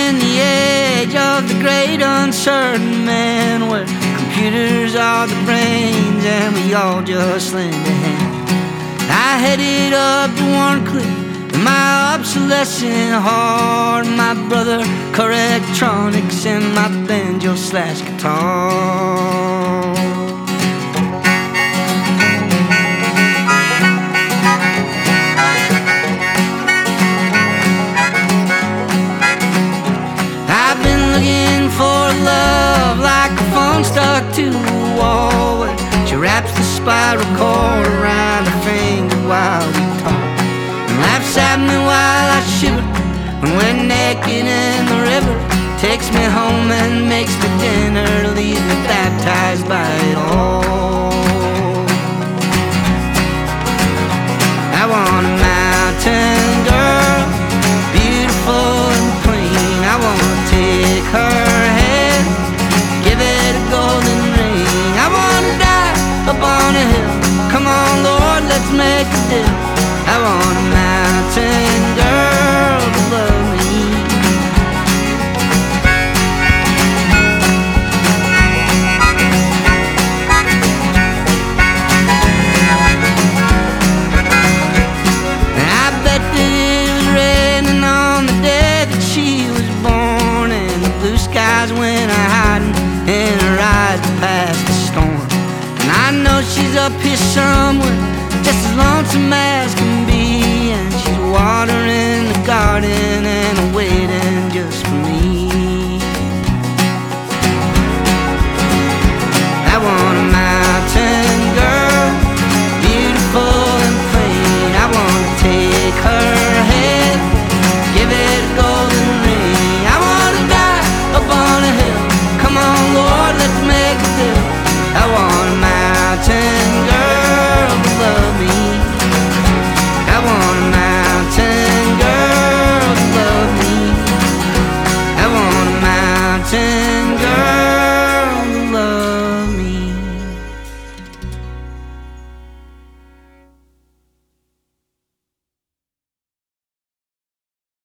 in the age of the great uncertain man, where computers are the brains and we all just lend a hand. I headed up to Warncliffe in my obsolescent heart, my brother Correctronics and my banjo slash guitar. I've been looking for love like a phone stuck to a wall, where she wraps the spiral cord around her finger while we talk, and laughs at me while I shiver when we're naked in the river. Takes me home and makes me dinner, leaves me baptized by it all. I want a mountain girl, beautiful and clean. I want to take her hand, give it a golden ring. I want to die up on a hill. Come on, Lord, let's make a deal. I want a mountain girl to love me. And I bet that it was raining on the day that she was born, and the blue skies went hiding in her eyes past the storm. And I know she's up here somewhere, just as lonesome as can be, and she's watering the garden and waiting